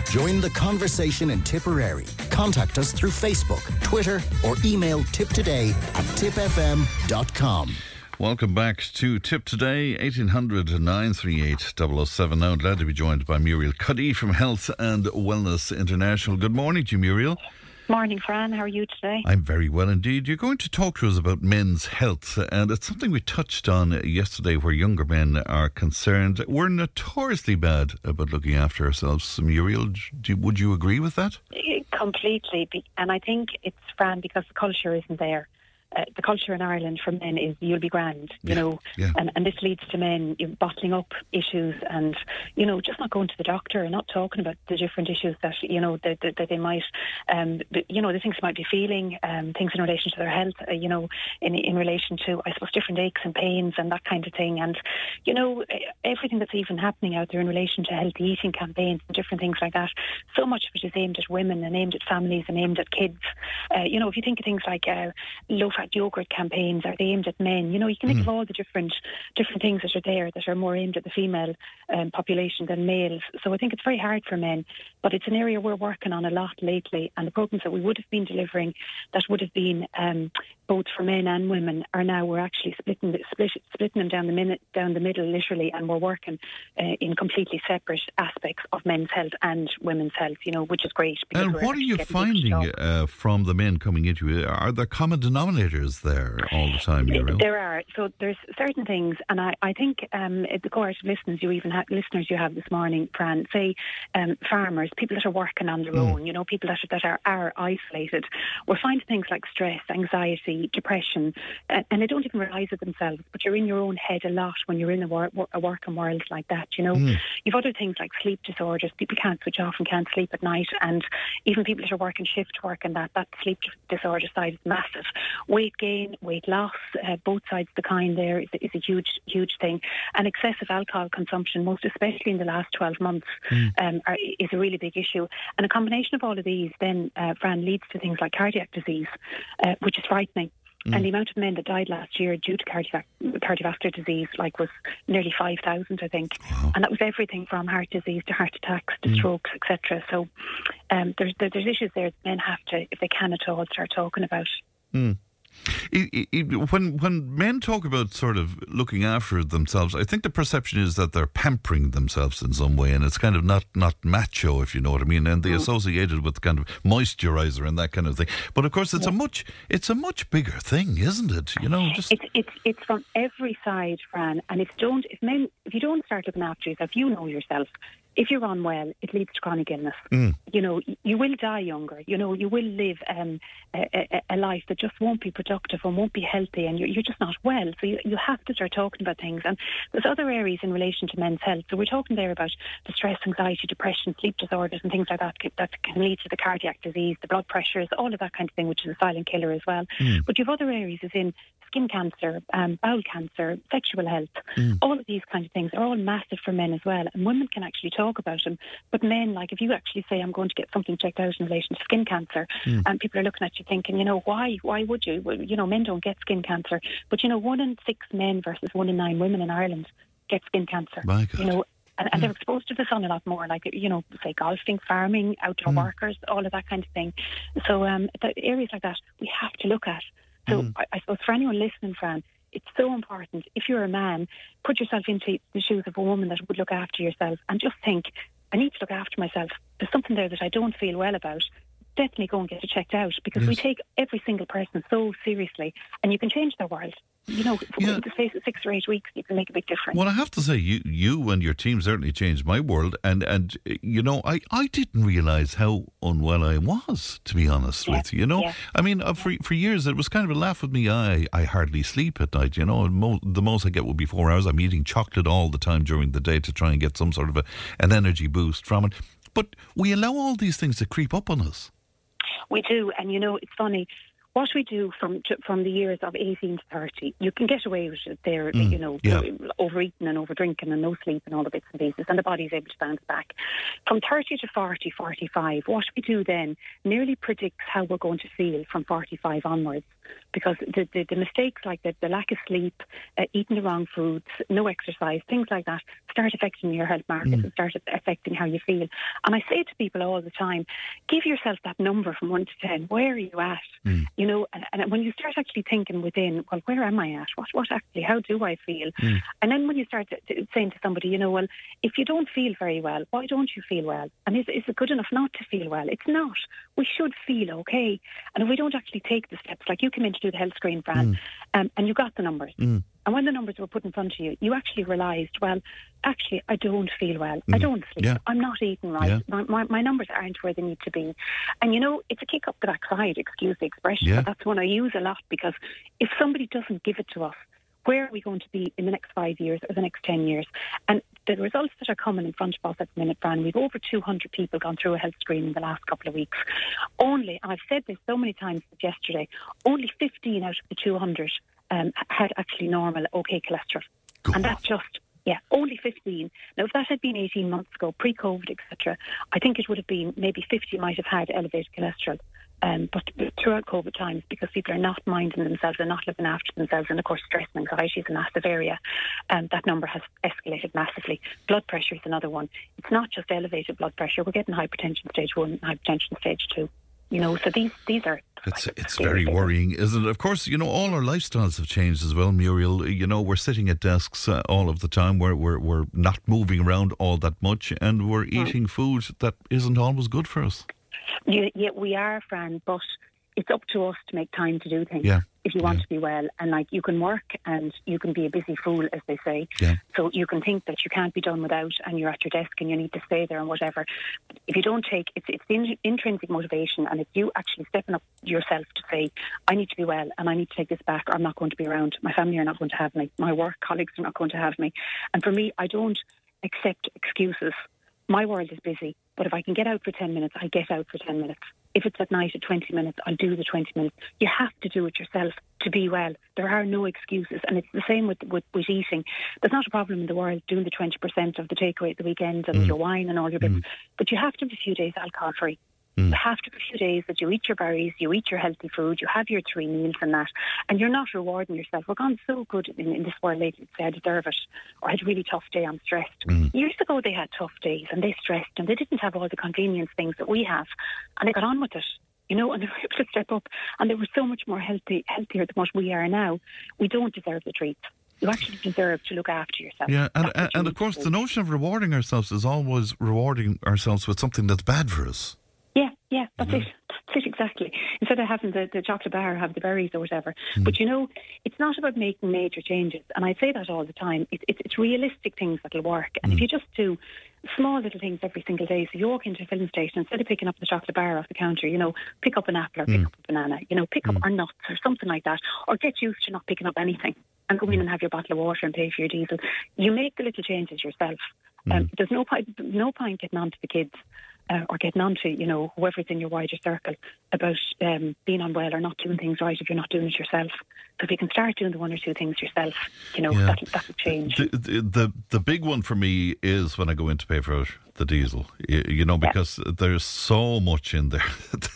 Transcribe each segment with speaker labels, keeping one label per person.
Speaker 1: Join the conversation in Tipperary. Contact us through Facebook, Twitter or email tiptoday@tipfm.com.
Speaker 2: Welcome back to Tip Today, 1800 938 007. Now glad to be joined by Muriel Cuddy from Health and Wellness International. Good morning to you, Muriel.
Speaker 3: Morning, Fran. How are you today?
Speaker 2: I'm very well indeed. You're going to talk to us about men's health, and it's something we touched on yesterday where younger men are concerned. We're notoriously bad about looking after ourselves. Muriel, would you agree with that?
Speaker 3: Completely. And I think it's, Fran, because the culture isn't there. The culture in Ireland for men is you'll be grand, you know, and this leads to men bottling up issues and, you know, just not going to the doctor and not talking about the different issues that, you know, that they might, you know, the things they might be feeling, things in relation to their health, you know, in relation to, I suppose, different aches and pains and that kind of thing. And, you know, everything that's even happening out there in relation to healthy eating campaigns and different things like that, so much of it is aimed at women and aimed at families and aimed at kids. You know, if you think of things like low-fat yogurt campaigns, are they aimed at men? You know, you can think of all the different things that are there that are more aimed at the female population than males. So I think it's very hard for men, but it's an area we're working on a lot lately, and the programmes that we would have been delivering that would have been both for men and women are now, we're actually splitting them down the middle literally, and we're working in completely separate aspects of men's health and women's health, you know, which is great.
Speaker 2: And what are you finding from the men coming into you? Are there common denominators there all the time, Muriel?
Speaker 3: There are. So there's certain things, and I think the cohort of listeners you have this morning, Fran, say farmers, people that are working on their own, you know, people that are isolated, we're finding things like stress, anxiety, depression, and they don't even realise it themselves, but you're in your own head a lot when you're in a working world like that, you know. You've other things like sleep disorders, people can't switch off and can't sleep at night, and even people that are working shift work and that sleep disorder side is massive. Weight gain, weight loss, both sides of the coin there is a huge thing. And excessive alcohol consumption, most especially in the last 12 months, is a really big issue. And a combination of all of these then, Fran, leads to things like cardiac disease, which is frightening. And the amount of men that died last year due to cardiovascular disease was nearly 5,000, I think. Wow. And that was everything from heart disease to heart attacks to strokes, etc. So there's issues there that men have to, if they can at all, start talking about.
Speaker 2: When men talk about sort of looking after themselves, I think the perception is that they're pampering themselves in some way, and it's kind of not macho, if you know what I mean, and they associate it with kind of moisturiser and that kind of thing. But of course, it's a much bigger thing, isn't it? You know, just
Speaker 3: it's from every side, Fran. And if you don't start looking after yourself, you know yourself. If you're unwell, it leads to chronic illness. You know, you will die younger. You know, you will live a life that just won't be productive and won't be healthy, and you're just not well. So you have to start talking about things. And there's other areas in relation to men's health. So we're talking there about the stress, anxiety, depression, sleep disorders and things like that can lead to the cardiac disease, the blood pressures, all of that kind of thing, which is a silent killer as well. But you have other areas as in skin cancer, bowel cancer, sexual health. All of these kind of things are all massive for men as well. And women can actually talk about them. But men, like if you actually say, I'm going to get something checked out in relation to skin cancer, and people are looking at you thinking, you know, why would you? Well, you know, men don't get skin cancer. But, you know, 1 in 6 men versus 1 in 9 women in Ireland get skin cancer.
Speaker 2: My God.
Speaker 3: You know, and they're exposed to the sun a lot more, like, you know, say golfing, farming, outdoor workers, all of that kind of thing. So the areas like that we have to look at. So I suppose for anyone listening, Fran, it's so important. If you're a man, put yourself into the shoes of a woman that would look after yourself and just think, I need to look after myself. There's something there that I don't feel well about. Definitely go and get it checked out, because we take every single person so seriously, and you can change their world. You know, in the space of 6 or 8 weeks, you can make a big difference.
Speaker 2: Well, I have to say, you and your team certainly changed my world, and you know, I didn't realise how unwell I was, to be honest with you. You know, I mean, for years it was kind of a laugh with me. I hardly sleep at night. You know, the most I get would be 4 hours. I'm eating chocolate all the time during the day to try and get some sort of an energy boost from it. But we allow all these things to creep up on us.
Speaker 3: We do, and you know, it's funny. What we do from the years of 18 to 30, you can get away with it there, you know, overeating and overdrinking and no sleep and all the bits and pieces, and the body's able to bounce back. From 30 to 40, 45, what we do then nearly predicts how we're going to feel from 45 onwards. because the mistakes like the lack of sleep, eating the wrong foods, no exercise, things like that start affecting your health markers and start affecting how you feel. And I say to people all the time, give yourself that number from 1 to 10. Where are you at? You know, and when you start actually thinking within, well, where am I at? What actually, how do I feel? And then when you start saying to somebody, you know, well, if you don't feel very well, why don't you feel well? And is it good enough not to feel well? It's not. We should feel okay. And if we don't actually take the steps, like you came in to do the health screen, Fran, and you got the numbers. And when the numbers were put in front of you, you actually realised, well, actually, I don't feel well. I don't sleep. Yeah. I'm not eating right. Yeah. My numbers aren't where they need to be. And, you know, it's a kick up the backside, excuse the expression, but that's one I use a lot, because if somebody doesn't give it to us, where are we going to be in the next 5 years or the next 10 years? And the results that are coming in front of us at the minute, Fran, we've over 200 people gone through a health screen in the last couple of weeks. Only, and I've said this so many times yesterday, only 15 out of the 200 had actually normal, okay cholesterol. And that's just, only 15. Now, if that had been 18 months ago, pre-COVID, etc., I think it would have been maybe 50 might have had elevated cholesterol. But throughout COVID times, because people are not minding themselves and not looking after themselves, and of course stress and anxiety is a massive area, that number has escalated massively. Blood pressure is another one. It's not just elevated blood pressure. We're getting hypertension stage 1 and hypertension stage 2. You know, so these are...
Speaker 2: It's very worrying, isn't it? Of course, you know, all our lifestyles have changed as well, Muriel. You know, we're sitting at desks all of the time. We're not moving around all that much, and we're eating food that isn't always good for us.
Speaker 3: Yeah, we are, Fran, but it's up to us to make time to do things if you want to be well. And like, you can work and you can be a busy fool, as they say. So you can think that you can't be done without, and you're at your desk and you need to stay there and whatever. But if you don't take, it's the intrinsic motivation, and it's you actually stepping up yourself to say, I need to be well and I need to take this back, or I'm not going to be around. My family are not going to have me. My work colleagues are not going to have me. And for me, I don't accept excuses. My world is busy, but if I can get out for 10 minutes, I get out for 10 minutes. If it's at night at 20 minutes, I'll do the 20 minutes. You have to do it yourself to be well. There are no excuses, and it's the same with eating. There's not a problem in the world doing the 20% of the takeaway at the weekend and your wine and all your bits, but you have to have a few days alcohol-free. You have to have a few days that you eat your berries, you eat your healthy food, you have your 3 meals and that, and you're not rewarding yourself. We're gone so good in this world lately to say, I deserve it, or I had a really tough day, I'm stressed. Years ago they had tough days and they stressed, and they didn't have all the convenience things that we have, and they got on with it. You know, and they were able to step up, and they were so much more healthier than what we are now. We don't deserve the treats. You actually deserve to look after yourself.
Speaker 2: Yeah, and of course the notion of rewarding ourselves is always rewarding ourselves with something that's bad for us.
Speaker 3: Yeah, that's it. That's it, exactly. Instead of having the chocolate bar, have the berries or whatever. But, you know, it's not about making major changes. And I say that all the time. It's realistic things that'll work. And if you just do small little things every single day, so you walk into a filling station, instead of picking up the chocolate bar off the counter, you know, pick up an apple or pick up a banana, you know, pick up or nuts or something like that, or get used to not picking up anything and go in and have your bottle of water and pay for your diesel. You make the little changes yourself. There's no point getting on to the kids or getting on to, you know, whoever's in your wider circle about being unwell or not doing things right if you're not doing it yourself. So if you can start doing the 1 or 2 things yourself, you know, that'll change.
Speaker 2: The big one for me is when I go in to pay for the diesel, you know, because there's so much in there.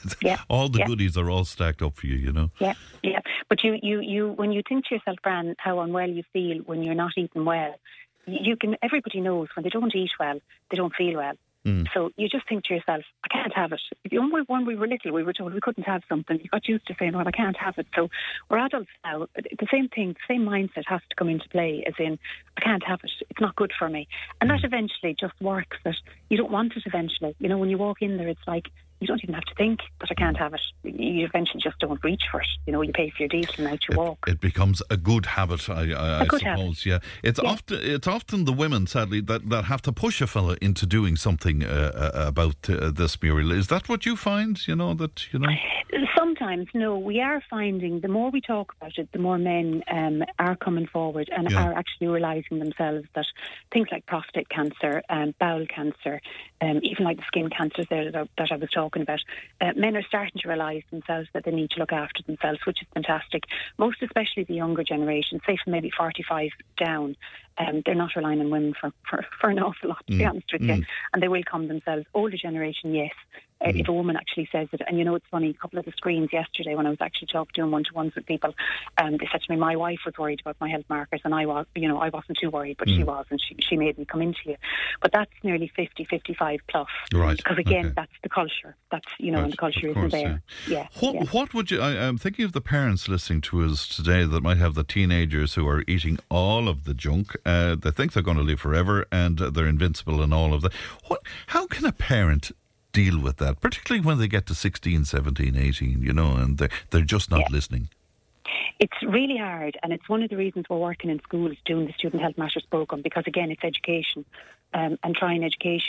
Speaker 2: All the goodies are all stacked up for you, you know. Yeah.
Speaker 3: But you when you think to yourself, Bran, how unwell you feel when you're not eating well, everybody knows when they don't eat well, they don't feel well. So you just think to yourself, I can't have it. When we were little, we were told we couldn't have something. You got used to saying, well, I can't have it. So we're adults now. The same thing, the same mindset has to come into play, as in, I can't have it. It's not good for me. And that eventually just works, that you don't want it eventually. You know, when you walk in there, it's like, you don't even have to think that I can't have it. You eventually just don't reach for it. You know, you pay for your diesel and out you walk.
Speaker 2: It becomes a good habit, I suppose. Habit. Yeah, it's often the women, sadly, that have to push a fella into doing something about this, Muriel. Is that what you find? You know that
Speaker 3: Sometimes, no. We are finding the more we talk about it, the more men are coming forward and are actually realising themselves that things like prostate cancer, bowel cancer, even like the skin cancers that I was talking about, men are starting to realise themselves that they need to look after themselves, which is fantastic. Most especially the younger generation, say from maybe 45 down, they're not relying on women for an awful lot, to be honest with you, and they will come themselves. Older generation, yes. if a woman actually says it. And it's funny, a couple of the screens yesterday when I was actually doing one-to-ones with people, they said to me, my wife was worried about my health markers, and I wasn't too worried, but she was, and she made me come into you. But that's nearly 50, 55 plus.
Speaker 2: Right.
Speaker 3: Because again, that's the culture. That's, and the culture isn't there. Yeah.
Speaker 2: What would you, I'm thinking of the parents listening to us today that might have the teenagers who are eating all of the junk. They think they're going to live forever and they're invincible and all of that. How can a parent deal with that, particularly when they get to 16, 17, 18, and they're just not listening?
Speaker 3: It's really hard, and it's one of the reasons we're working in schools doing the Student Health Matters programme, because again, it's education, and try and educate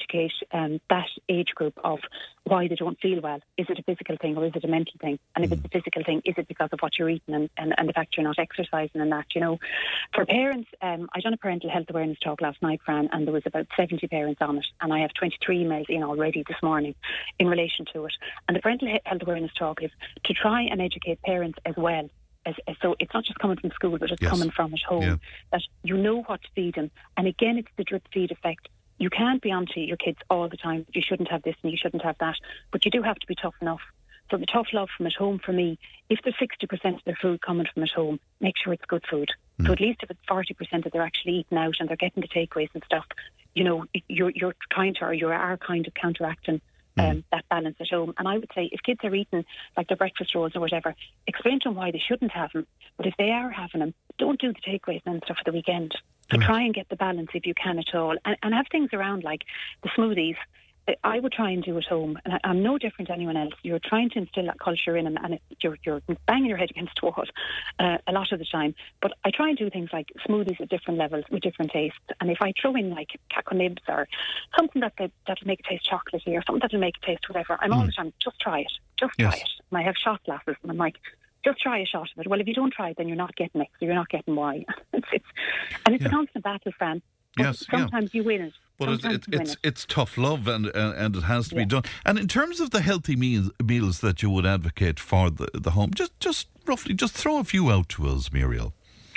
Speaker 3: that age group of why they don't feel well. Is it a physical thing or is it a mental thing? And if it's a physical thing, is it because of what you're eating and the fact you're not exercising and that, For parents, I done a parental health awareness talk last night, Fran, and there was about 70 parents on it, and I have 23 emails in already this morning in relation to it. And the parental health awareness talk is to try and educate parents as well. So it's not just coming from school, but it's coming from at home, that you know what to feed them. And again, it's the drip feed effect. You can't be onto your kids all the time. You shouldn't have this and you shouldn't have that. But you do have to be tough enough. So the tough love from at home for me, if there's 60% of their food coming from at home, make sure it's good food. So at least if it's 40% that they're actually eating out and they're getting the takeaways and stuff, you're trying to, or you are kind of counteracting that balance at home. And I would say if kids are eating like their breakfast rolls or whatever, explain to them why they shouldn't have them. But if they are having them, don't do the takeaways and stuff for the weekend. So try and get the balance if you can at all. And have things around like the smoothies. I would try and do at home, and I'm no different to anyone else. You're trying to instill that culture in them, and you're banging your head against the wall a lot of the time. But I try and do things like smoothies at different levels with different tastes. And if I throw in like caco nibs or something that'll make it taste chocolatey or something that'll make it taste whatever, I'm all the time, just try it. Try it. And I have shot glasses, and I'm like, just try a shot of it. Well, if you don't try it, then you're not getting it. So you're not getting why. it's a constant battle, Fran. Sometimes you win it.
Speaker 2: But it's tough love, and it has to be done. And in terms of the healthy meals that you would advocate for the home, just roughly, just throw a few out to us, Muriel.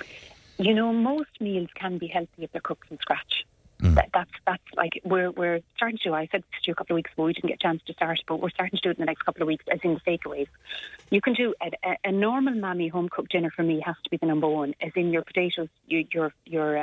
Speaker 3: Most meals can be healthy if they're cooked from scratch. That's like we're starting to do. I said this to you a couple of weeks ago. We didn't get a chance to start, but we're starting to do it in the next couple of weeks, as in the takeaways. You can do a normal mammy home cooked dinner. For me, has to be the number one, as in your potatoes, your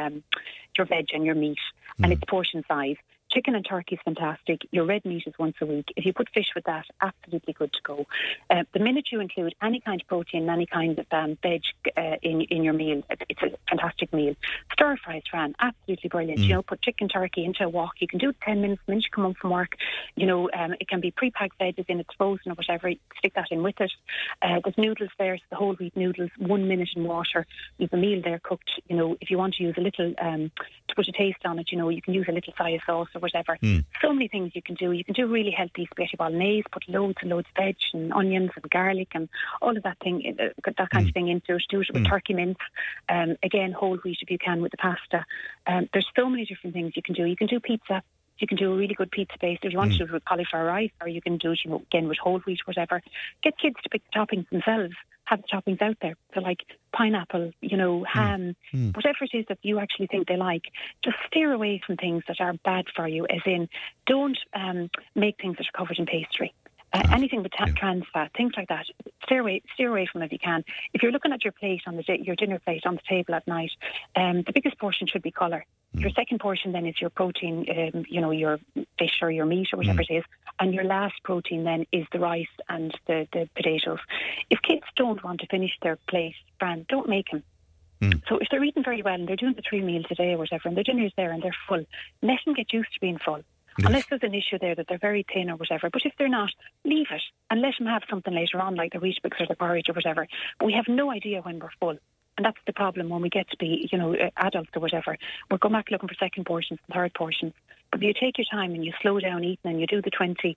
Speaker 3: veg and your meat, and it's portion size. Chicken and turkey is fantastic. Your red meat is once a week. If you put fish with that, absolutely good to go. The minute you include any kind of protein, any kind of veg in your meal, it's a fantastic meal. Stir fries, Fran, absolutely brilliant. Put chicken, turkey into a wok. You can do it 10 minutes the minute you come home from work. It can be pre-packed veggies in, it's frozen or whatever. Stick that in with it. There's noodles there, so the whole wheat noodles, 1 minute in water. You have a meal there cooked. If you want to use a little, to put a taste on it, you can use a little soy sauce or whatever. So many things you can do. You can do really healthy spaghetti bolognese, put loads and loads of veg and onions and garlic and all of that thing, that kind of thing into it. Do it with turkey mince. Again, whole wheat if you can with the pasta. There's so many different things you can do. You can do pizza. You can do a really good pizza base if you want to do it with cauliflower rice, or you can do it again with whole wheat, whatever. Get kids to pick the toppings themselves. Have the toppings out there. So like pineapple, ham, whatever it is that you actually think they like. Just steer away from things that are bad for you, as in don't make things that are covered in pastry. Anything with trans fat, things like that, steer away from it if you can. If you're looking at your plate your dinner plate on the table at night, the biggest portion should be colour. Your second portion then is your protein, your fish or your meat or whatever it is, and your last protein then is the rice and the potatoes. If kids don't want to finish their plate, Fran, don't make them. So if they're eating very well and they're doing the 3 meals a day or whatever, and their dinner's there and they're full, let them get used to being full. Yes. Unless there's an issue there that they're very thin or whatever. But if they're not, leave it and let them have something later on, like the Weetabix or the porridge or whatever. But we have no idea when we're full. And that's the problem when we get to be, adults or whatever. We're going back looking for second portions and third portions. But if you take your time and you slow down eating and you do the 20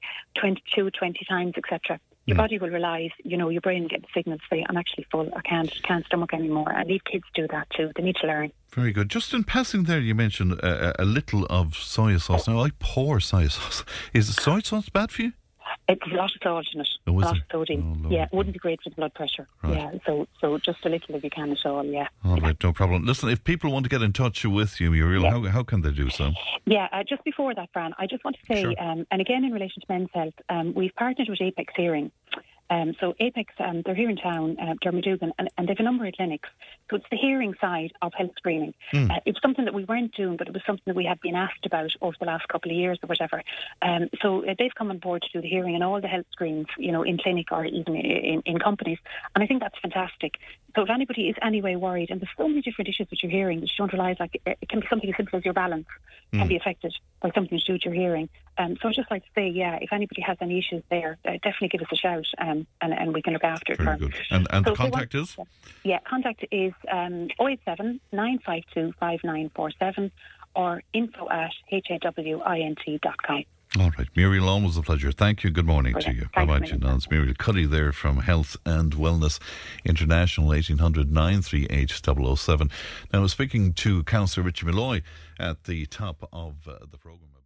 Speaker 3: times, etc., your body will realise, your brain will get the signal to say, I'm actually full, I can't stomach anymore. And leave kids do that too. They need to learn.
Speaker 2: Very good. Just in passing there, you mentioned a little of soy sauce. Now, I pour soy sauce. Is soy sauce bad for you?
Speaker 3: It's a lot of salt in it.
Speaker 2: Oh,
Speaker 3: a lot of sodium.
Speaker 2: Oh,
Speaker 3: it wouldn't be great for the blood pressure.
Speaker 2: Right.
Speaker 3: Yeah, so just a little if you can at all, yeah.
Speaker 2: All right, no problem. Listen, if people want to get in touch with you, Muriel, how can they do so?
Speaker 3: Yeah, just before that, Fran, I just want to say, and again in relation to men's health, we've partnered with Apex Hearing. So Apex, they're here in town, Dermadugan, and they have a number of clinics. So it's the hearing side of health screening. It's something that we weren't doing, but it was something that we have been asked about over the last couple of years or whatever. So they've come on board to do the hearing and all the health screens, in clinic or even in companies. And I think that's fantastic. So if anybody is anyway worried, and there's so many different issues with your hearing that you don't realise, like it can be something as simple as your balance can be affected by something to do with your hearing. So I'd just like to say, if anybody has any issues there, definitely give us a shout and we can look after it.
Speaker 2: Very good. And the contact is?
Speaker 3: Yeah, contact is 087 952 5947 or info@hawint.com.
Speaker 2: All right. Muriel, always a pleasure. Thank you. Good morning to you. Bye-bye. It's Muriel Cuddy there from Health and Wellness International, 1800 938 007. Now, I was speaking to Councillor Richie Malloy at the top of the programme.